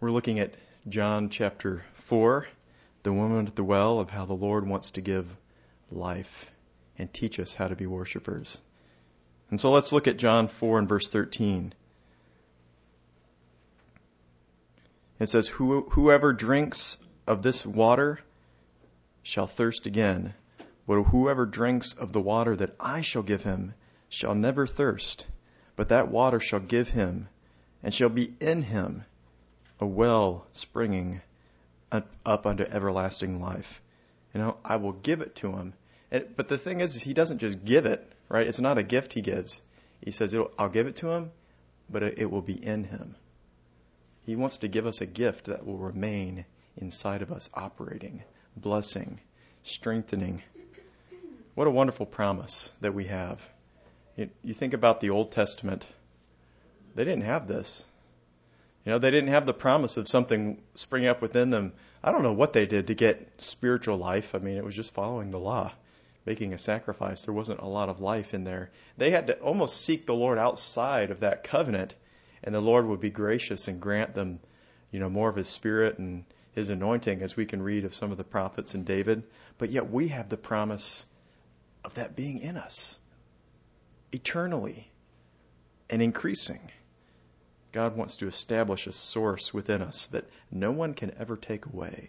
We're looking at John chapter 4, the woman at the well, of how the Lord wants to give life and teach us how to be worshipers. And so let's look at John 4 and verse 13. It says, Whoever drinks of this water shall thirst again, but whoever drinks of the water that I shall give him shall never thirst, but that water shall give him, and shall be in him, a well springing up unto everlasting life. I will give it to him. But the thing is, he doesn't just give it, right? It's not a gift he gives. He says, I'll give it to him, but it will be in him. He wants to give us a gift that will remain inside of us, operating, blessing, strengthening. What a wonderful promise that we have. You think about the Old Testament. They didn't have this. They didn't have the promise of something springing up within them. I don't know what they did to get spiritual life. It was just following the law, making a sacrifice. There wasn't a lot of life in there. They had to almost seek the Lord outside of that covenant, and the Lord would be gracious and grant them, more of His Spirit and His anointing, as we can read of some of the prophets and David. But yet we have the promise of that being in us eternally and increasing. God wants to establish a source within us that no one can ever take away.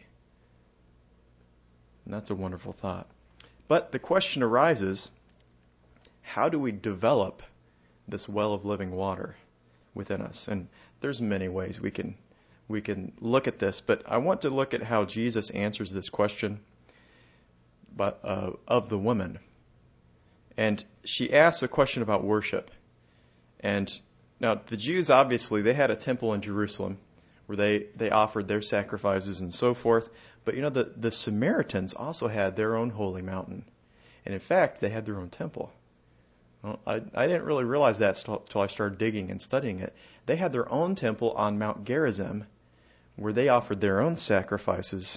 And that's a wonderful thought. But the question arises, how do we develop this well of living water within us? And there's many ways we can look at this, but I want to look at how Jesus answers this question of the woman. And she asks a question about worship. And now, the Jews, obviously, they had a temple in Jerusalem where they offered their sacrifices and so forth. But, the Samaritans also had their own holy mountain. And, in fact, they had their own temple. Well, I didn't really realize that until I started digging and studying it. They had their own temple on Mount Gerizim where they offered their own sacrifices.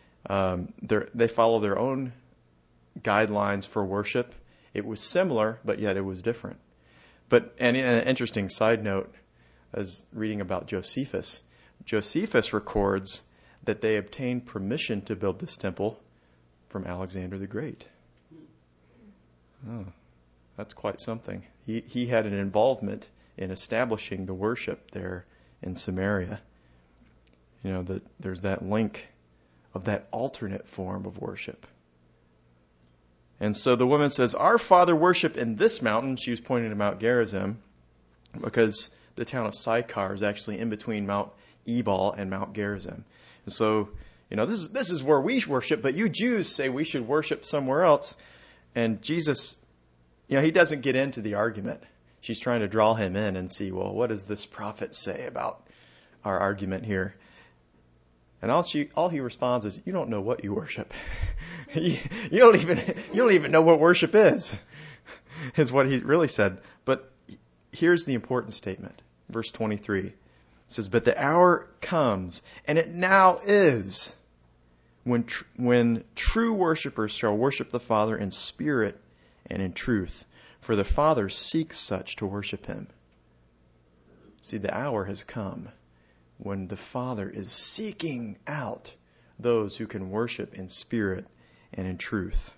They follow their own guidelines for worship. It was similar, but yet it was different. And an interesting side note, I was reading about Josephus. Josephus records that they obtained permission to build this temple from Alexander the Great. Oh, that's quite something. He had an involvement in establishing the worship there in Samaria. That there's that link of that alternate form of worship. And so the woman says, our father worshiped in this mountain. She was pointing to Mount Gerizim because the town of Sychar is actually in between Mount Ebal and Mount Gerizim. And so, this is where we worship, but you Jews say we should worship somewhere else. And Jesus, he doesn't get into the argument. She's trying to draw him in and see, well, what does this prophet say about our argument here? And all he responds is, you don't know what you worship. you don't even know what worship is what he really said. But here's the important statement. Verse 23. It says, but the hour comes, and it now is, when true worshipers shall worship the Father in spirit and in truth. For the Father seeks such to worship him. See, the hour has come when the Father is seeking out those who can worship in spirit and in truth.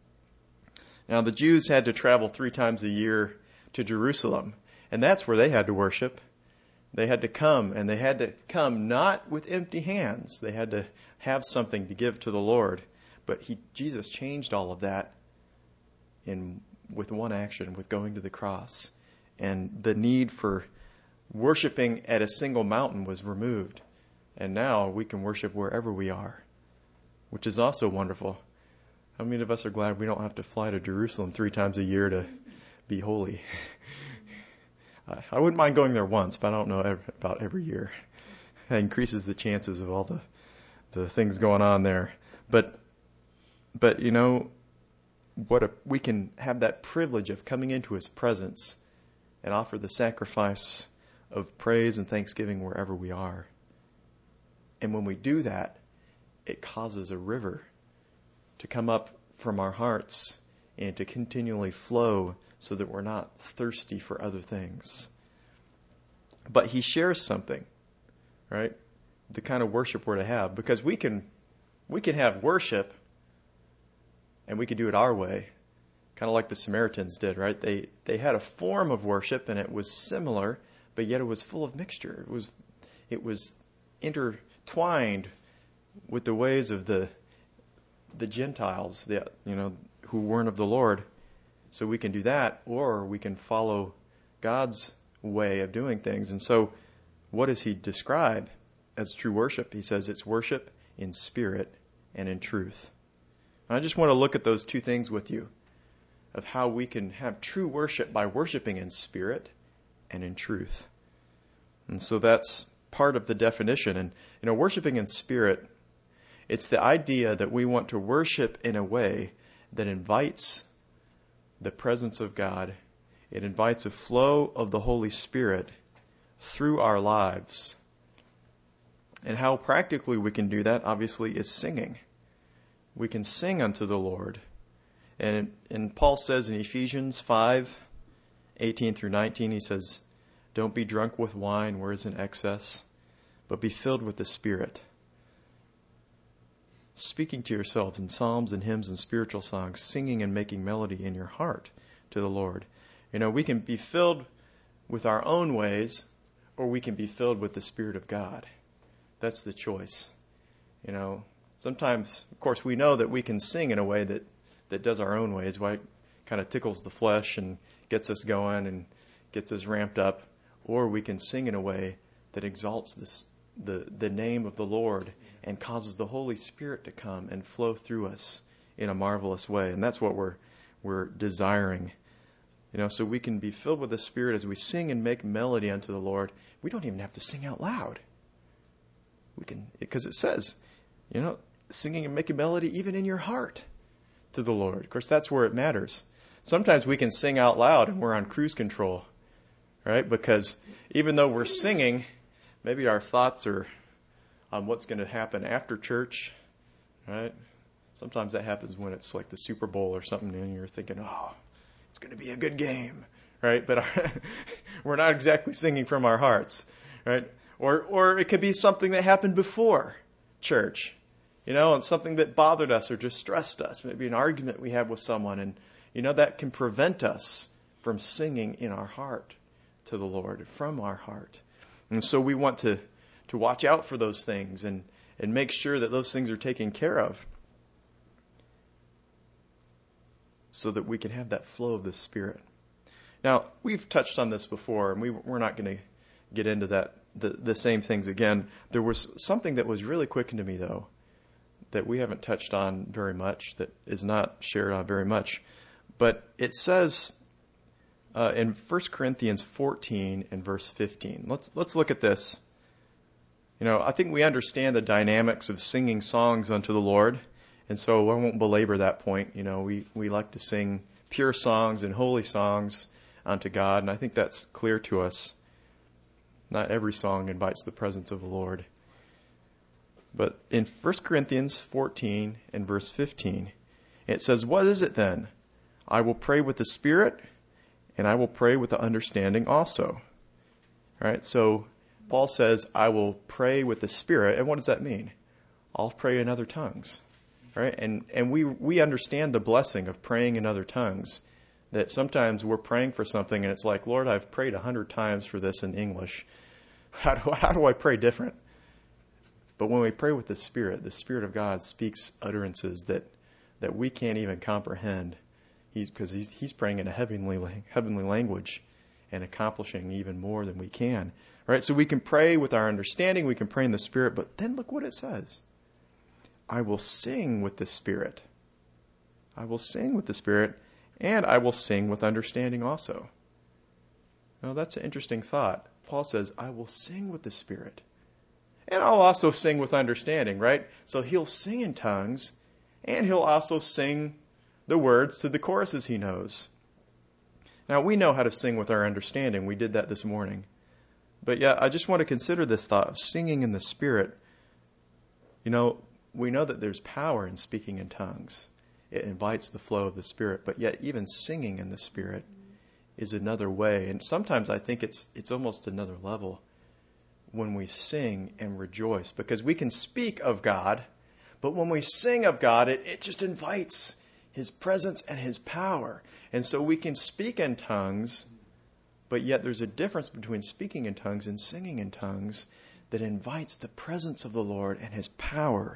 Now, the Jews had to travel 3 times a year to Jerusalem, and that's where they had to worship. They had to come, and they had to come not with empty hands. They had to have something to give to the Lord. But Jesus changed all of that with one action, with going to the cross. And the need for worshiping at a single mountain was removed. And now we can worship wherever we are, which is also wonderful. How many of us are glad we don't have to fly to Jerusalem 3 times a year to be holy? I wouldn't mind going there once, but I don't know about every year. That increases the chances of all the things going on there. But we can have that privilege of coming into His presence and offer the sacrifice of praise and thanksgiving wherever we are. And when we do that, it causes a river to come up from our hearts and to continually flow so that we're not thirsty for other things. But He shares something, right? the kind of worship we're to have, because we can have worship and we can do it our way, kind of like the Samaritans did, right? They had a form of worship and it was similar, but yet it was full of mixture. It was intertwined with the ways of the Gentiles, who weren't of the Lord. So we can do that, or we can follow God's way of doing things. And so what does he describe as true worship? He says it's worship in spirit and in truth. And I just want to look at those two things with you, of how we can have true worship by worshiping in spirit and in truth. And so that's part of the definition. And, worshiping in spirit, it's the idea that we want to worship in a way that invites the presence of God. It invites a flow of the Holy Spirit through our lives. And how practically we can do that, obviously, is singing. We can sing unto the Lord. And Paul says in Ephesians 5:18 through 19, he says, "Don't be drunk with wine where is in excess, but be filled with the Spirit, speaking to yourselves in psalms and hymns and spiritual songs, singing and making melody in your heart to the Lord." We can be filled with our own ways, or we can be filled with the Spirit of God. That's the choice. Sometimes, of course, we know that we can sing in a way that does our own ways, why it kind of tickles the flesh and gets us going and gets us ramped up. Or we can sing in a way that exalts the name of the Lord and causes the Holy Spirit to come and flow through us in a marvelous way. And that's what we're desiring. So we can be filled with the Spirit as we sing and make melody unto the Lord. We don't even have to sing out loud. We can, because it says, singing and making melody even in your heart to the Lord. Of course, that's where it matters. Sometimes we can sing out loud and we're on cruise control, right? Because even though we're singing, maybe our thoughts are on what's going to happen after church, right? Sometimes that happens when it's like the Super Bowl or something and you're thinking, oh, it's going to be a good game, right? But we're not exactly singing from our hearts, right? Or it could be something that happened before church, and something that bothered us or distressed us, maybe an argument we have with someone, and that can prevent us from singing in our heart to the Lord, from our heart. And so we want to watch out for those things and make sure that those things are taken care of so that we can have that flow of the Spirit. Now, we've touched on this before, and we're not going to get into that the same things again. There was something that was really quickened to me, though, that we haven't touched on very much, that is not shared on very much. But it says in 1 Corinthians 14 and verse 15. Let's look at this. I think we understand the dynamics of singing songs unto the Lord, and so I won't belabor that point. We like to sing pure songs and holy songs unto God, and I think that's clear to us. Not every song invites the presence of the Lord. But in 1 Corinthians 14 and verse 15, it says, "What is it then? I will pray with the Spirit, and I will pray with the understanding also." All right, so Paul says, I will pray with the Spirit. And what does that mean? I'll pray in other tongues. All right, and we understand the blessing of praying in other tongues, that sometimes we're praying for something and it's like, Lord, I've prayed 100 times for this in English. How do I pray different? But when we pray with the Spirit of God speaks utterances that we can't even comprehend. Because he's praying in a heavenly language and accomplishing even more than we can. All right, so we can pray with our understanding, we can pray in the Spirit, but then look what it says. I will sing with the Spirit. I will sing with the Spirit, and I will sing with understanding also. Now, that's an interesting thought. Paul says, I will sing with the Spirit. And I'll also sing with understanding, right? So he'll sing in tongues, and he'll also sing the words to the choruses he knows. Now, we know how to sing with our understanding. We did that this morning. But yeah, I just want to consider this thought of singing in the Spirit. We know that there's power in speaking in tongues. It invites the flow of the Spirit. But yet, even singing in the Spirit is another way. And sometimes I think it's almost another level when we sing and rejoice, because we can speak of God, but when we sing of God, it just invites His presence and His power. And so we can speak in tongues, but yet there's a difference between speaking in tongues and singing in tongues that invites the presence of the Lord and His power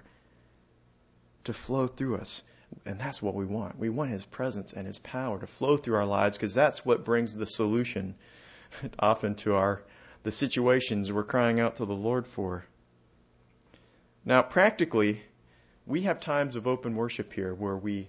to flow through us. And that's what we want. We want His presence and His power to flow through our lives, because that's what brings the solution often to the situations we're crying out to the Lord for. Now, practically, we have times of open worship here where we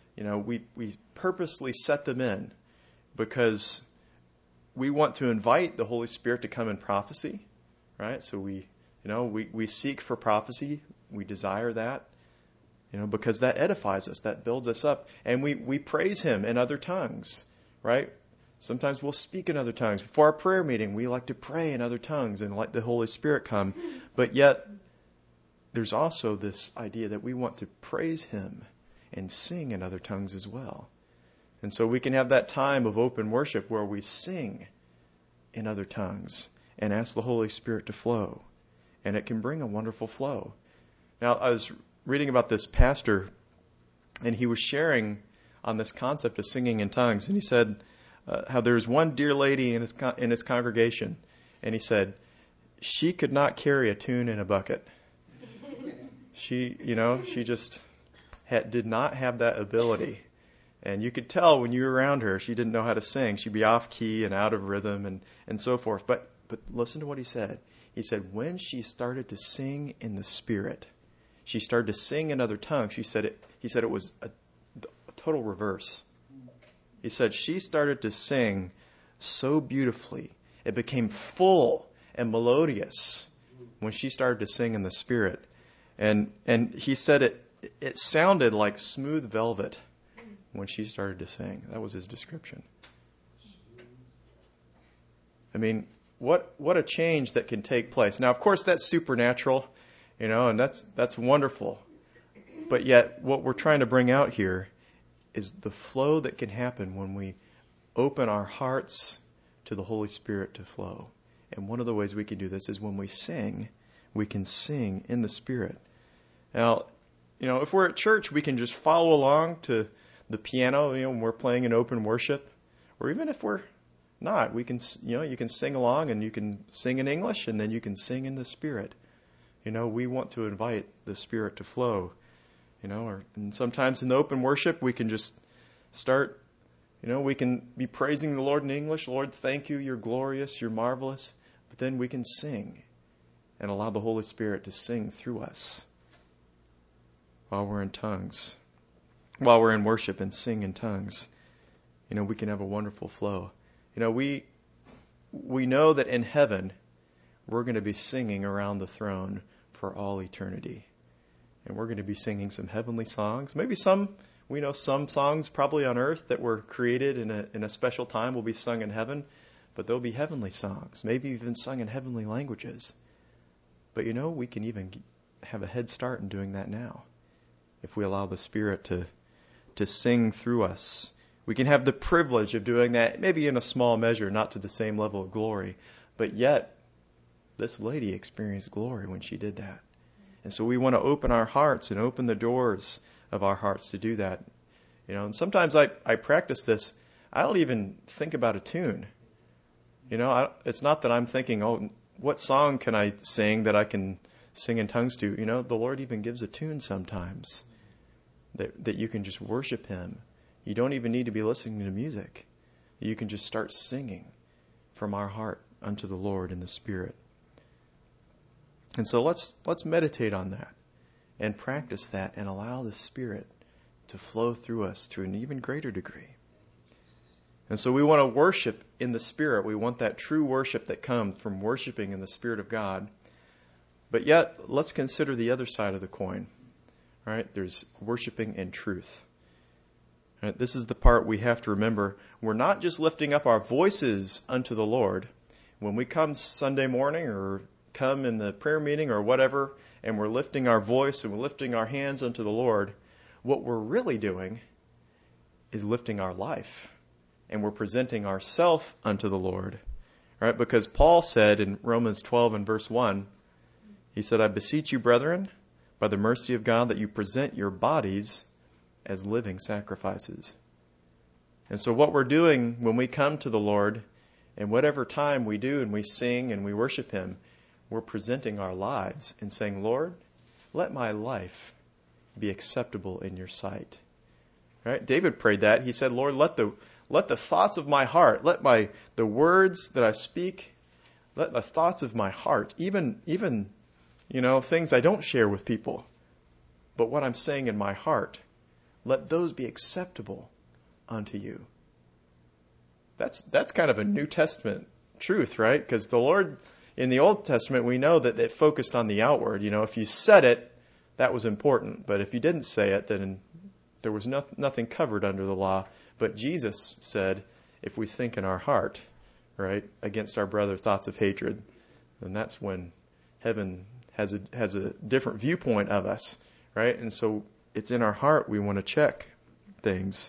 purposely set them in because we want to invite the Holy Spirit to come in prophecy, right? So we seek for prophecy. We desire that, because that edifies us, that builds us up. And we praise Him in other tongues, right? Sometimes we'll speak in other tongues. Before our prayer meeting, we like to pray in other tongues and let the Holy Spirit come. But yet, there's also this idea that we want to praise Him and sing in other tongues as well. And so we can have that time of open worship where we sing in other tongues and ask the Holy Spirit to flow. And it can bring a wonderful flow. Now, I was reading about this pastor, and he was sharing on this concept of singing in tongues. And he said how there's one dear lady in his congregation, and he said, she could not carry a tune in a bucket. She just did not have that ability. And you could tell when you were around her, she didn't know how to sing. She'd be off key and out of rhythm and so forth. But listen to what he said. He said when she started to sing in the Spirit, she started to sing in other tongues. He said it was a total reverse. He said she started to sing so beautifully. It became full and melodious when she started to sing in the Spirit. And he said it sounded like smooth velvet when she started to sing. That was his description. I mean, what a change that can take place. Now, of course, that's supernatural, and that's wonderful. But yet, what we're trying to bring out here is the flow that can happen when we open our hearts to the Holy Spirit to flow. And one of the ways we can do this is when we sing, we can sing in the Spirit. Now, if we're at church, we can just follow along to the piano, when we're playing in open worship. Or even if we're not, we can, you can sing along and you can sing in English and then you can sing in the Spirit. We want to invite the Spirit to flow. And sometimes in open worship, we can just start, we can be praising the Lord in English. Lord, thank you, you're glorious, you're marvelous. But then we can sing and allow the Holy Spirit to sing through us while we're in tongues. While we're in worship and sing in tongues, we can have a wonderful flow. We know that in heaven, we're going to be singing around the throne for all eternity. And we're going to be singing some heavenly songs. Maybe some songs probably on earth that were created in a special time will be sung in heaven. But there'll be heavenly songs, maybe even sung in heavenly languages. But we can even have a head start in doing that now, if we allow the Spirit to sing through us. We can have the privilege of doing that, maybe in a small measure, not to the same level of glory. But yet, this lady experienced glory when she did that. And so we want to open our hearts and open the doors of our hearts to do that. And sometimes I practice this. I don't even think about a tune. It's not that I'm thinking, what song can I sing that I can sing in tongues to? The Lord even gives a tune sometimes that you can just worship Him. You don't even need to be listening to music. You can just start singing from our heart unto the Lord in the Spirit. And so let's meditate on that and practice that and allow the Spirit to flow through us to an even greater degree. And so we want to worship in the Spirit. We want that true worship that comes from worshiping in the Spirit of God. But yet, let's consider the other side of the coin. Right? There's worshiping in truth. Right? This is the part we have to remember. We're not just lifting up our voices unto the Lord. When we come Sunday morning or come in the prayer meeting or whatever, and we're lifting our voice and we're lifting our hands unto the Lord, what we're really doing is lifting our life. And we're presenting ourselves unto the Lord. Right? Because Paul said in Romans 12 and verse 1, he said, I beseech you, brethren, by the mercy of God, that you present your bodies as living sacrifices. And so what we're doing when we come to the Lord, and whatever time we do and we sing and we worship Him, we're presenting our lives and saying, Lord, let my life be acceptable in your sight. Right? David prayed that. He said, Lord, let the thoughts of my heart, the words that I speak, let the thoughts of my heart, even things I don't share with people, but what I'm saying in my heart, let those be acceptable unto you. That's kind of a New Testament truth, right? Because the Lord, in the Old Testament, we know that it focused on the outward. If you said it, that was important. But if you didn't say it, then there was nothing covered under the law. But Jesus said, if we think in our heart, right, against our brother thoughts of hatred, then that's when heaven has a different viewpoint of us, right? And so it's in our heart we want to check things.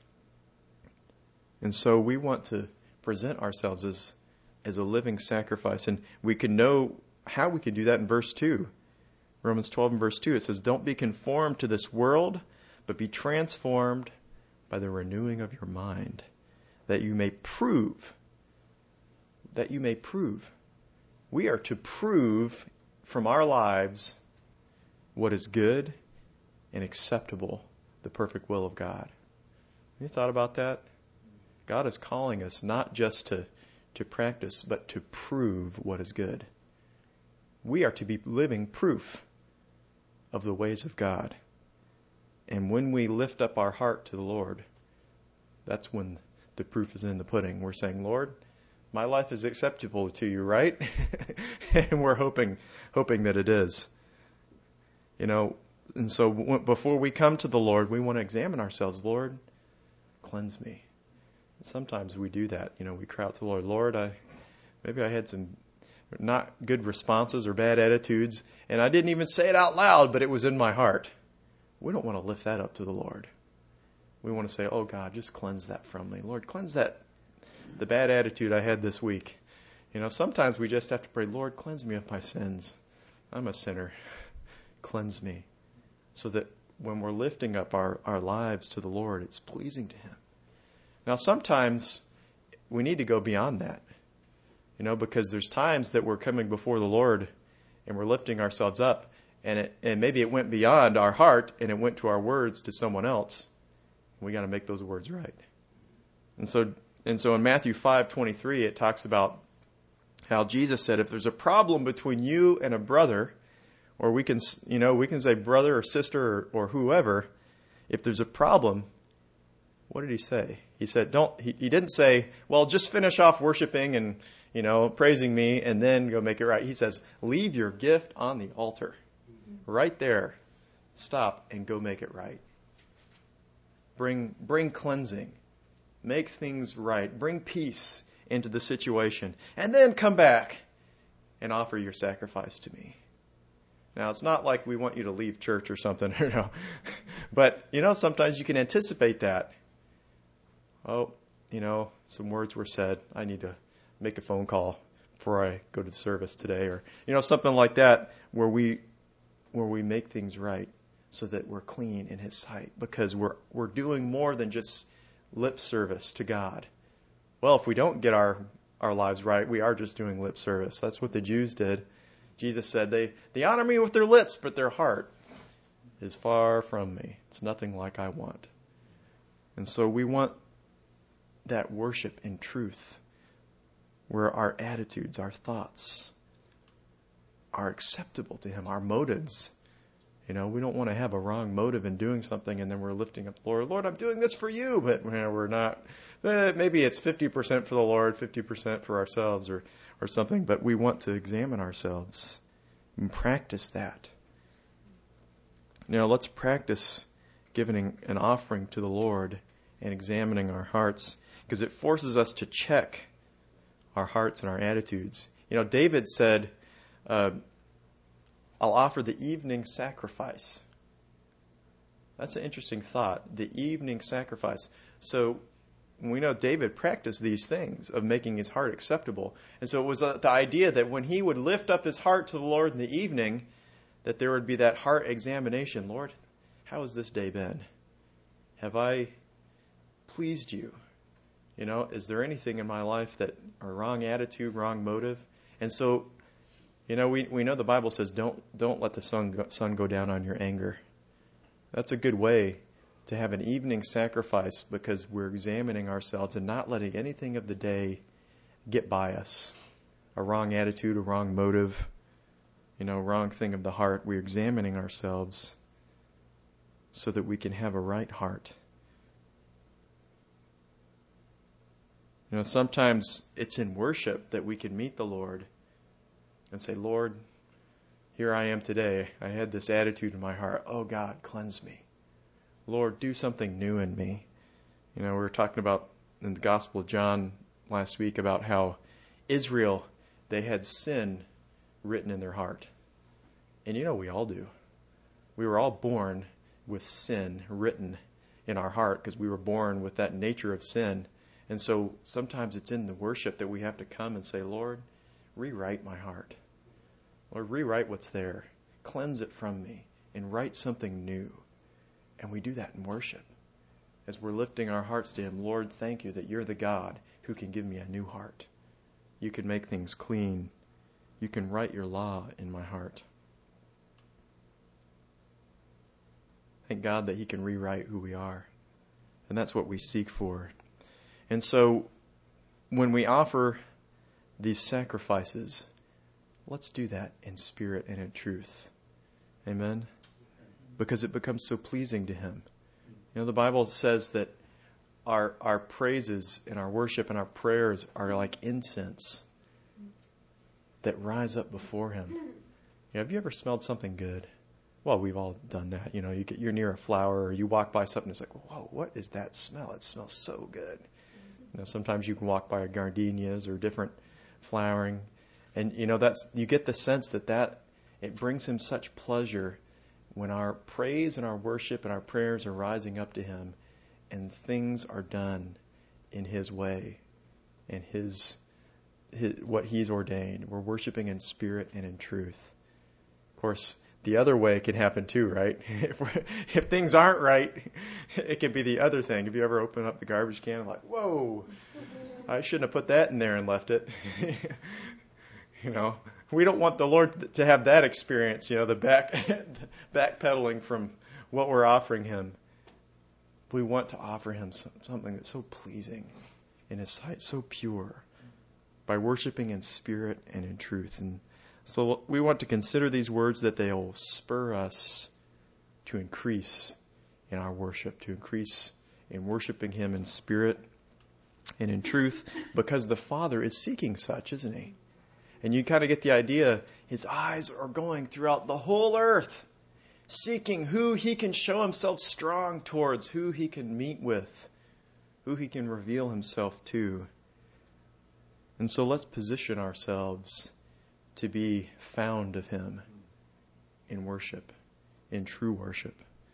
And so we want to present ourselves as a living sacrifice. And we can know how we can do that in verse 2. Romans 12 and verse 2, it says, don't be conformed to this world, but be transformed by the renewing of your mind, that you may prove. We are to prove from our lives what is good and acceptable, the perfect will of God. Have you thought about that? God is calling us not just to practice, but to prove what is good. We are to be living proof of the ways of God. And when we lift up our heart to the Lord, that's when the proof is in the pudding. We're saying, Lord, my life is acceptable to you, right? And we're hoping that it is. And so before we come to the Lord, we want to examine ourselves. Lord, cleanse me. Sometimes we do that. We cry out to the Lord, Lord, maybe I had some not good responses or bad attitudes, and I didn't even say it out loud, but it was in my heart. We don't want to lift that up to the Lord. We want to say, oh God, just cleanse that from me. Lord, cleanse the bad attitude I had this week. Sometimes we just have to pray, Lord, cleanse me of my sins. I'm a sinner. Cleanse me. So that when we're lifting up our lives to the Lord, it's pleasing to Him. Now, sometimes we need to go beyond that, because there's times that we're coming before the Lord and we're lifting ourselves up, and maybe it went beyond our heart and it went to our words to someone else. We got to make those words right. And so in Matthew 5:23, it talks about how Jesus said, if there's a problem between you and a brother, or we can say brother or sister or whoever, if there's a problem, what did He say? He said, he didn't say, well, just finish off worshiping and, praising me and then go make it right. He says, leave your gift on the altar. Right there. Stop and go make it right. Bring cleansing. Make things right. Bring peace into the situation. And then come back and offer your sacrifice to me. Now, it's not like we want you to leave church or something, But, sometimes you can anticipate that. Oh, some words were said. I need to make a phone call before I go to the service today. Or, something like that where we make things right so that we're clean in His sight. Because we're doing more than just lip service to God. Well, if we don't get our lives right, we are just doing lip service. That's what the Jews did. Jesus said, they honor me with their lips, but their heart is far from me. It's nothing like I want. And so we want that worship in truth, where our attitudes, our thoughts are acceptable to Him, our motives. We don't want to have a wrong motive in doing something and then we're lifting up the Lord. Lord, I'm doing this for you, but we're not. Maybe it's 50% for the Lord, 50% for ourselves or something, but we want to examine ourselves and practice that. Let's practice giving an offering to the Lord and examining our hearts, because it forces us to check our hearts and our attitudes. David said, I'll offer the evening sacrifice. That's an interesting thought, the evening sacrifice. So we know David practiced these things of making his heart acceptable. And so it was the idea that when he would lift up his heart to the Lord in the evening, that there would be that heart examination. Lord, how has this day been? Have I pleased you? Is there anything in my life that a wrong attitude, wrong motive? And so, we know the Bible says don't let the sun go down on your anger. That's a good way to have an evening sacrifice, because we're examining ourselves and not letting anything of the day get by us. A wrong attitude, a wrong motive, wrong thing of the heart. We're examining ourselves so that we can have a right heart. Sometimes it's in worship that we can meet the Lord and say, Lord, here I am today. I had this attitude in my heart. Oh God, cleanse me. Lord, do something new in me. We were talking about in the Gospel of John last week about how Israel, they had sin written in their heart. And we all do. We were all born with sin written in our heart because we were born with that nature of sin. And so sometimes it's in the worship that we have to come and say, Lord, rewrite my heart. Lord, rewrite what's there. Cleanse it from me and write something new. And we do that in worship. As we're lifting our hearts to Him, Lord, thank you that you're the God who can give me a new heart. You can make things clean. You can write your law in my heart. Thank God that He can rewrite who we are. And that's what we seek for. And so when we offer these sacrifices, let's do that in spirit and in truth. Amen? Because it becomes so pleasing to Him. The Bible says that our praises and our worship and our prayers are like incense that rise up before Him. Have you ever smelled something good? Well, we've all done that. You're near a flower or you walk by something, it's like, whoa, what is that smell? It smells so good. Sometimes you can walk by gardenias or different flowering, and you get the sense that it brings Him such pleasure when our praise and our worship and our prayers are rising up to Him, and things are done in His way, and His what He's ordained. We're worshiping in spirit and in truth. Of course, the other way can happen too, right? If things aren't right, it can be the other thing. Have you ever opened up the garbage can and like, whoa, I shouldn't have put that in there and left it. We don't want the Lord to have that experience, the backpedaling from what we're offering Him. We want to offer Him something that's so pleasing in His sight, so pure, by worshiping in spirit and in truth. And so we want to consider these words that they will spur us to increase in our worship, to increase in worshiping Him in spirit and in truth, because the Father is seeking such, isn't He? And you kind of get the idea, His eyes are going throughout the whole earth, seeking who He can show Himself strong towards, who He can meet with, who He can reveal Himself to. And so let's position ourselves to be found of Him in worship, in true worship.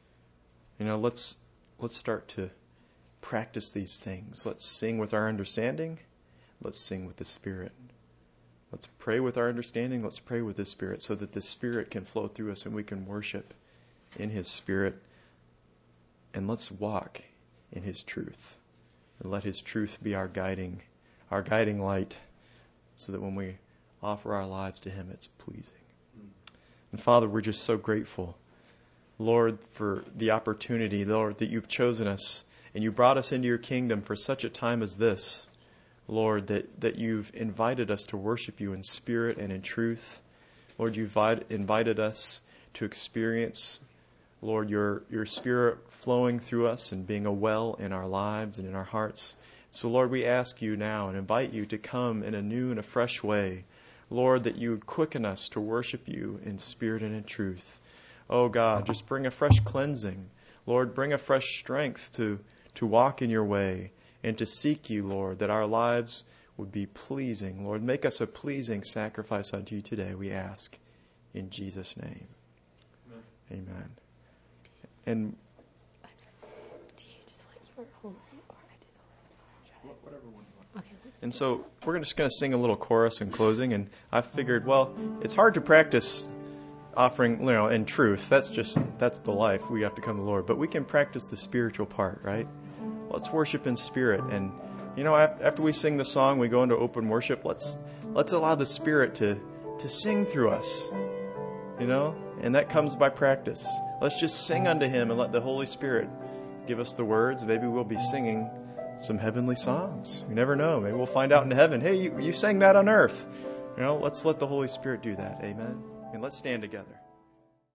Let's start to practice these things. Let's sing with our understanding. Let's sing with the Spirit. Let's pray with our understanding. Let's pray with the Spirit so that the Spirit can flow through us and we can worship in His Spirit. And let's walk in His truth. And let His truth be our guiding light, so that when we offer our lives to Him, it's pleasing. And Father, we're just so grateful, Lord, for the opportunity, Lord, that you've chosen us and you brought us into your kingdom for such a time as this. Lord, that you've invited us to worship you in spirit and in truth. Lord, you've invited us to experience, Lord, your Spirit flowing through us and being a well in our lives and in our hearts. So, Lord, we ask you now and invite you to come in a new and a fresh way. Lord, that you would quicken us to worship you in spirit and in truth. Oh, God, just bring a fresh cleansing. Lord, bring a fresh strength to walk in your way and to seek you, Lord, that our lives would be pleasing. Lord, make us a pleasing sacrifice unto you today, we ask. In Jesus' name. Amen. Amen. And I'm sorry. Do you just want your whole name, or I do the whole? Whatever one you want. Okay. And so we're just going to sing a little chorus in closing. And I figured, well, it's hard to practice offering, in truth. That's the life. We have to come to the Lord. But we can practice the spiritual part, right? Let's worship in spirit. And, after we sing the song, we go into open worship. Let's allow the Spirit to sing through us, and that comes by practice. Let's just sing unto Him and let the Holy Spirit give us the words. Maybe we'll be singing some heavenly songs. You never know. Maybe we'll find out in heaven, hey, you sang that on earth. Let's let the Holy Spirit do that. Amen. And let's stand together.